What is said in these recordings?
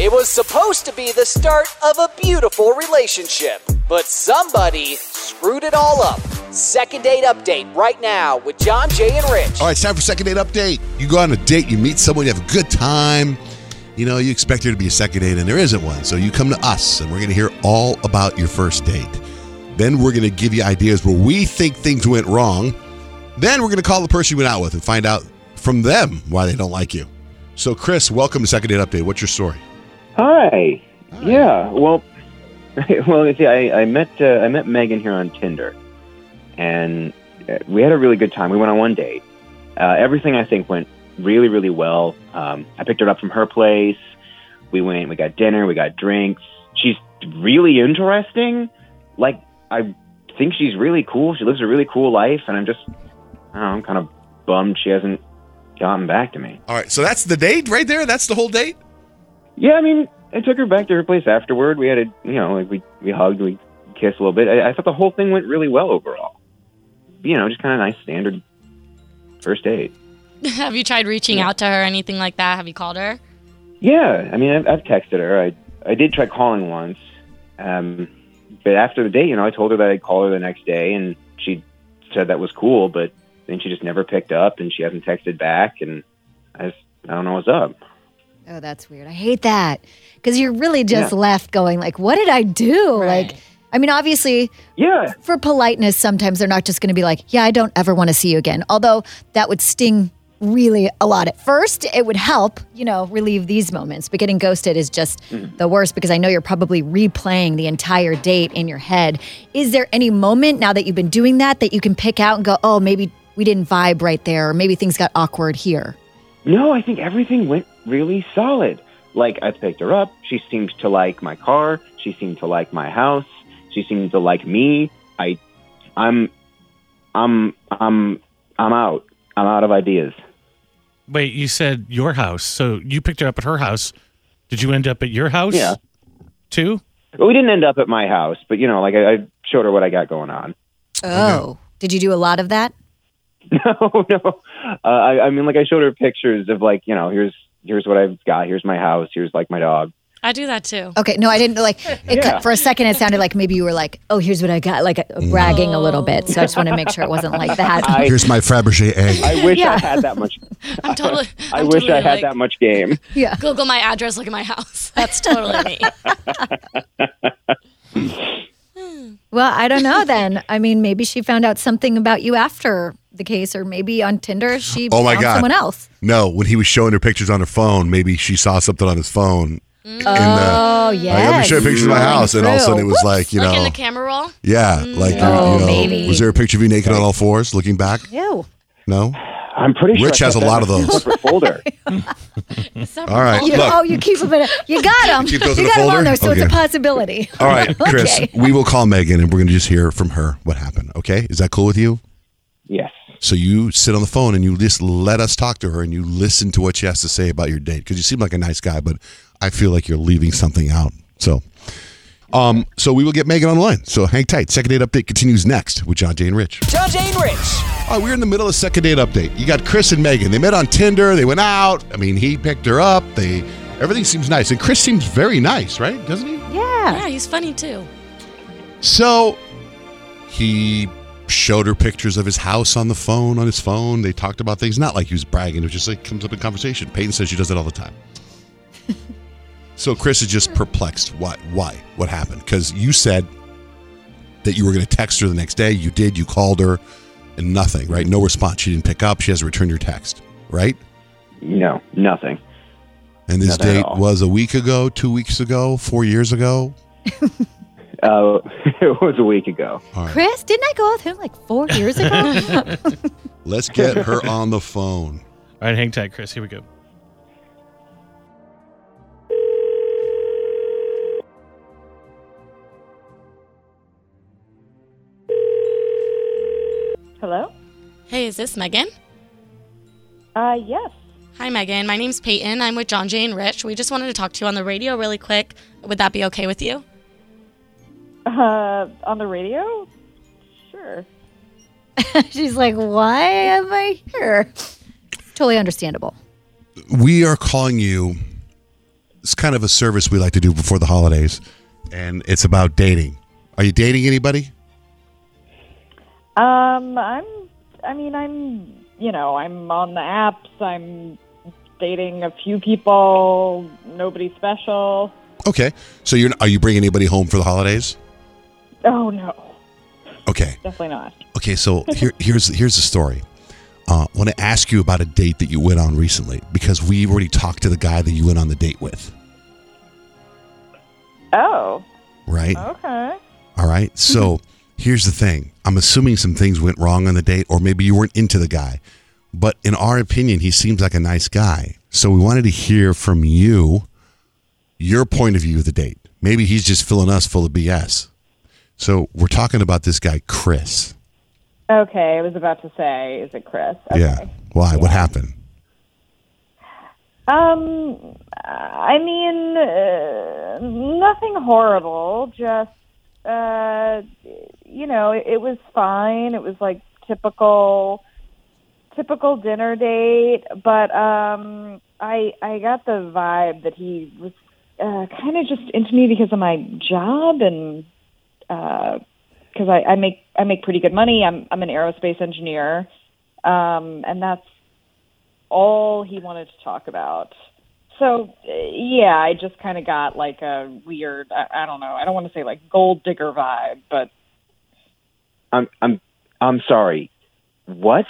It was supposed to be the start of a beautiful relationship, but somebody screwed it all up. Second date update right now with John, Jay, and Rich. All right, it's time for second date update. You go on a date, you meet someone, you have a good time. You know, you expect there to be a second date, and there isn't one. So you come to us, and we're going to hear all about your first date. Then we're going to give you ideas where we think things went wrong. Then we're going to call the person you went out with and find out from them why they don't like you. So, Chris, welcome to Second Date Update. What's your story? Hi. Yeah. Well, see, I met Megan here on Tinder, and we had a really good time. We went on one date. Everything I think went really, really well. I picked her up from her place. We got dinner, we got drinks. She's really interesting. Like, I think she's really cool. She lives a really cool life, and I'm kind of bummed she hasn't gotten back to me. All right, so that's the date right there? That's the whole date? Yeah, I mean, I took her back to her place afterward. We had we hugged, we kissed a little bit. I thought the whole thing went really well overall. Just kind of nice, standard first date. Have you tried reaching out to her, anything like that? Have you called her? Yeah, I mean, I've texted her. I did try calling once. But after the date, I told her that I'd call her the next day, and she said that was cool, but then she just never picked up, and she hasn't texted back, and I don't know what's up. Oh, that's weird. I hate that, because you're really just left going, like, what did I do? Right. Like, I mean, obviously, for politeness, sometimes they're not just going to be like, yeah, I don't ever want to see you again. Although that would sting really a lot at first. It would help, relieve these moments. But getting ghosted is just the worst, because I know you're probably replaying the entire date in your head. Is there any moment now that you've been doing that you can pick out and go, oh, maybe we didn't vibe right there, or maybe things got awkward here? No, I think everything went really solid. Like, I picked her up. She seemed to like my car. She seemed to like my house. She seemed to like me. I'm out. I'm out of ideas. Wait, you said your house. So you picked her up at her house. Did you end up at your house? Yeah. Too? Well, we didn't end up at my house, but, I showed her what I got going on. Oh, did you do a lot of that? No. I mean, I showed her pictures of, here's what I've got. Here's my house. Here's, my dog. I do that too. Okay, no, I didn't for a second it sounded like maybe you were like, oh, here's what I got, bragging a little bit. So I just want to make sure it wasn't like that. Here's my Fabergé egg. I wish I had that much. I wish I had that much game. Yeah. Google my address, look at my house. That's totally me. Well, I don't know then. I mean, maybe she found out something about you after the case, or maybe on Tinder she found someone else. No, when he was showing her pictures on her phone, maybe she saw something on his phone. Oh, yeah. Let me show you pictures of my house. And all of a sudden it was like, Like in the camera roll? Yeah. Maybe. Was there a picture of you naked on all fours looking back? Ew. No? I'm pretty sure Rich has a lot of those. Separate folder. All right. Look. You keep them you got them. Keep those in you a got them folder? on there, so Okay. it's a possibility. All right, Chris, Okay. we will call Megan, and we're going to just hear from her what happened, okay? Is that cool with you? Yes. So you sit on the phone, and you just let us talk to her, and you listen to what she has to say about your date, because you seem like a nice guy, but I feel like you're leaving something out. So we will get Megan on the line. So hang tight. Second Date Update continues next with John, Jay, and Rich. John, Jay, and Rich. All right, we're in the middle of Second Date Update. You got Chris and Megan. They met on Tinder. They went out. I mean, he picked her up. Everything seems nice. And Chris seems very nice, right? Doesn't he? Yeah, he's funny too. So he showed her pictures of his house on his phone. They talked about things, not like he was bragging. It was just like comes up in conversation. Peyton says she does it all the time. So Chris is just perplexed. Why? What happened? Because you said that you were going to text her the next day. You did. You called her and nothing, right? No response. She didn't pick up. She hasn't returned your text, right? No, nothing. And this Nothing at date all. was a week ago, 2 weeks ago, 4 years ago? It was a week ago. All right. Chris, didn't I go with him 4 years ago? Let's get her on the phone. All right, hang tight, Chris. Here we go. Hello? Hey, is this Megan? Yes. Hi, Megan. My name's Peyton. I'm with John, Jay, and Rich. We just wanted to talk to you on the radio really quick. Would that be okay with you? On the radio? Sure. She's like, why am I here? Totally understandable. We are calling you it's kind of a service we like to do before the holidays, and it's about dating. Are you dating anybody? I'm on the apps. I'm dating a few people. Nobody special. Okay. So are you bringing anybody home for the holidays? Oh, no. Okay. Definitely not. Okay, so here's the story. I want to ask you about a date that you went on recently because we've already talked to the guy that you went on the date with. Oh. Right? Okay. All right. So here's the thing. I'm assuming some things went wrong on the date, or maybe you weren't into the guy. But in our opinion, he seems like a nice guy. So we wanted to hear from you, your point of view of the date. Maybe he's just filling us full of BS. So we're talking about this guy, Chris. Okay, I was about to say, is it Chris? Okay. Yeah. Why? What happened? Nothing horrible. Just, it was fine. It was like typical dinner date. But I got the vibe that he was kind of just into me because of my job and because I make pretty good money. I'm an aerospace engineer, and that's all he wanted to talk about. So I just kind of got like a weird, I don't know, I don't want to say like gold digger vibe, but I'm sorry. What?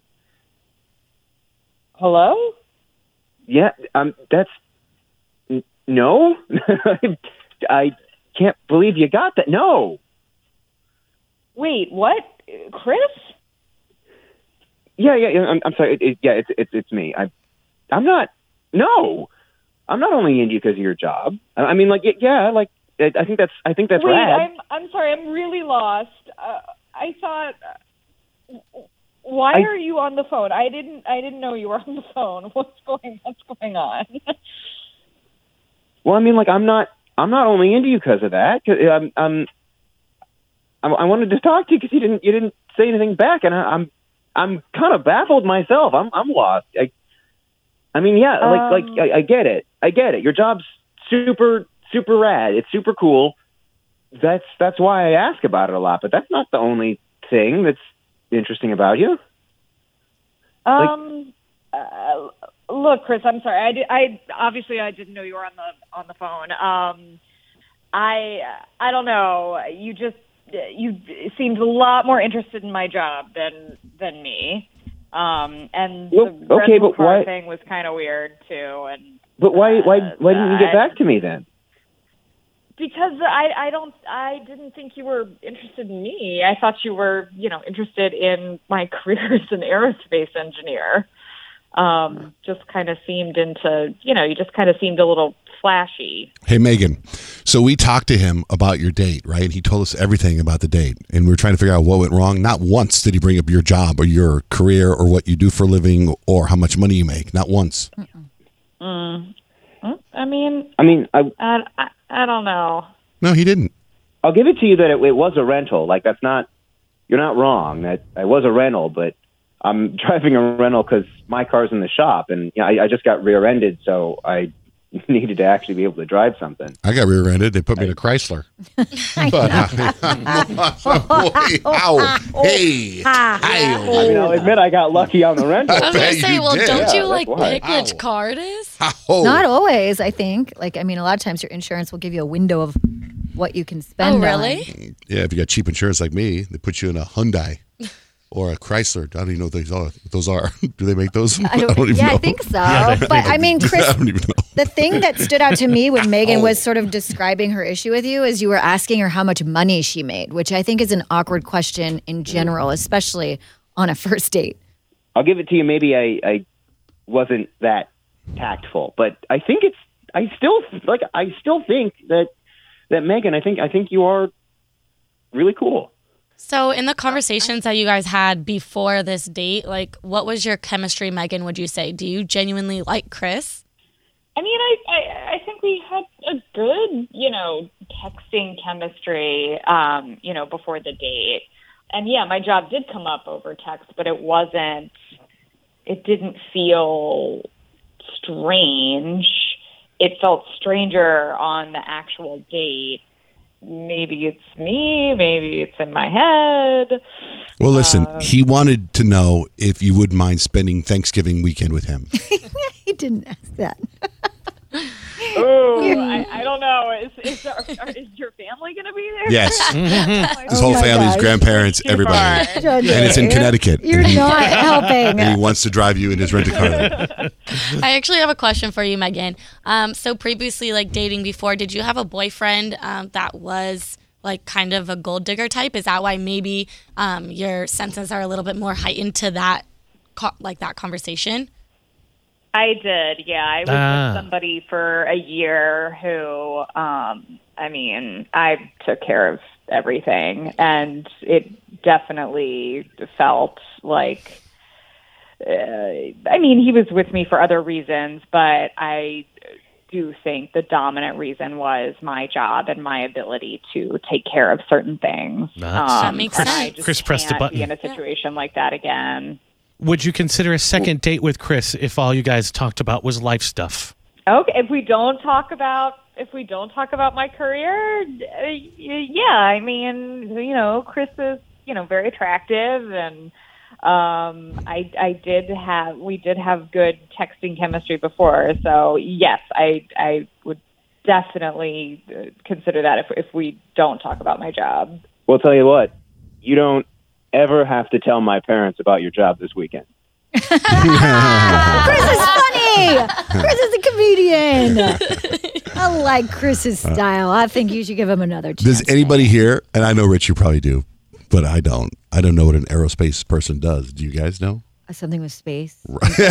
Hello? Yeah, that's no. I can't believe you got that. No. Wait, what? Chris? Yeah. I'm sorry. It's me. I'm not. No, I'm not only into you because of your job. I mean, like, yeah, like I think that's Wait, rad. I'm sorry. I'm really lost. I thought. Why are you on the phone? I didn't know you were on the phone. What's going on? Well, I mean, like, I'm not only into you because of that. 'Cause I wanted to talk to you because you didn't say anything back, and I'm kind of baffled myself. I'm lost. I mean, yeah, I get it. Your job's super rad. It's super cool. That's why I ask about it a lot. But that's not the only thing that's interesting about you. Look, Chris, I'm sorry. I obviously didn't know you were on the phone. I don't know. You seemed a lot more interested in my job than me. And the rental car thing was kind of weird too. And but why didn't you get back to me then? Because I didn't think you were interested in me. I thought you were, interested in my career as an aerospace engineer. Just kind of seemed you just kind of seemed a little flashy. Hey, Megan. So we talked to him about your date, right? He told us everything about the date, and we were trying to figure out what went wrong. Not once did he bring up your job or your career or what you do for a living or how much money you make. Not once. I mean, I don't know. No, he didn't. I'll give it to you that it was a rental. Like, you're not wrong. That it was a rental, but I'm driving a rental because my car's in the shop, and I just got rear-ended, so I needed to actually be able to drive something. I got rear-ended. They put me in a Chrysler. Hey. I mean, I'll admit I got lucky on the rental. I was going to say, don't you pick why. which car it is? Not always, I think. A lot of times your insurance will give you a window of what you can spend on. Oh, really? Yeah, if you got cheap insurance like me, they put you in a Hyundai. Or a Chrysler. I don't even know what those are. Do they make those? I don't even know. I think so. But I mean, Chris, I don't even know. The thing that stood out to me when Megan was sort of describing her issue with you is you were asking her how much money she made, which I think is an awkward question in general, especially on a first date. I'll give it to you. Maybe I wasn't that tactful, but I think I still think that Megan, I think you are really cool. So in the conversations that you guys had before this date, what was your chemistry, Megan, would you say? Do you genuinely like Chris? I mean, I think we had a good, texting chemistry, before the date. And yeah, my job did come up over text, but it didn't feel strange. it felt stranger on the actual date. Maybe it's me, maybe it's in my head. Well, listen, he wanted to know if you wouldn't mind spending Thanksgiving weekend with him. He didn't ask that. Oh, I don't know. Is your family going to be there? Yes. His whole family, his grandparents, everybody. John, And it's in Connecticut. You're not helping. And he wants to drive you in his rent-a-car there. I actually have a question for you, Megan. So previously, like dating before, did you have a boyfriend that was like kind of a gold digger type? Is that why maybe your senses are a little bit more heightened to that, that conversation? I did, yeah. I was with somebody for a year who, I took care of everything, and it definitely felt like, he was with me for other reasons, but I do think the dominant reason was my job and my ability to take care of certain things. That makes sense. Chris pressed the button. Be in a situation like that again. Would you consider a second date with Chris if all you guys talked about was life stuff? Okay, if we don't talk about my career, yeah. Chris is very attractive, and we did have good texting chemistry before. So yes, I would definitely consider that if we don't talk about my job. Well, I'll tell you what, you don't ever have to tell my parents about your job this weekend. Chris is funny. Chris is a comedian. I like Chris's style. I think you should give him another chance. Does anybody here, and I know Rich, you probably do, but I don't know what an aerospace person does. Do you guys know? Something with space.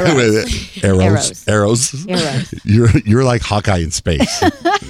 Arrows. You're like Hawkeye in space.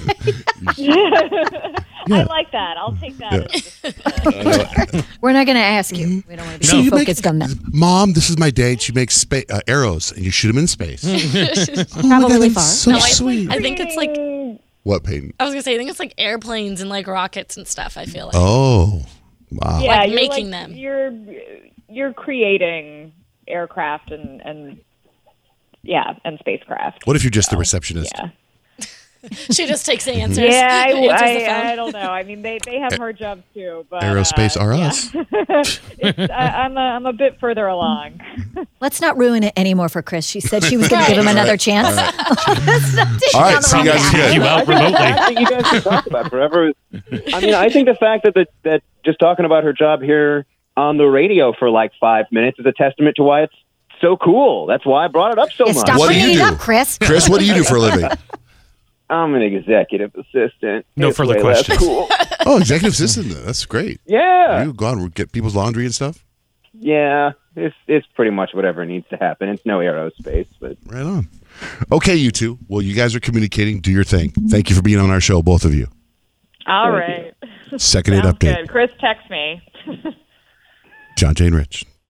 I like that. I'll take that. We're not going to ask you. We don't want to be focused on that. Mom, this is my date. She makes arrows, and you shoot them in space. Probably far. So sweet. I think it's like... What, Peyton? I was going to say, I think it's like airplanes and like rockets and stuff, I feel like. Oh, wow. Yeah, like making them. You're creating aircraft and spacecraft. What if you're just the receptionist? Yeah. She just takes the answers. Yeah, I don't know. I mean, they have hard jobs too. But Aerospace are us. I'm a bit further along. Let's not ruin it anymore for Chris. She said she was going to give him another chance. All right, see you guys again. You out remotely. I think you guys can talk about it forever. I think the fact that just talking about her job here on the radio for like 5 minutes is a testament to why it's so cool. That's why I brought it up so much. Stop bringing it up, Chris. Chris, what do you do for a living? I'm an executive assistant. No further questions. Cool. Oh, executive assistant. That's great. Yeah. You go out and get people's laundry and stuff? Yeah. It's pretty much whatever needs to happen. It's no aerospace, but right on. Okay, you two. Well, you guys are communicating. Do your thing. Thank you for being on our show, both of you. All right. Second date update. Good. Chris, text me. John, Jane, Rich.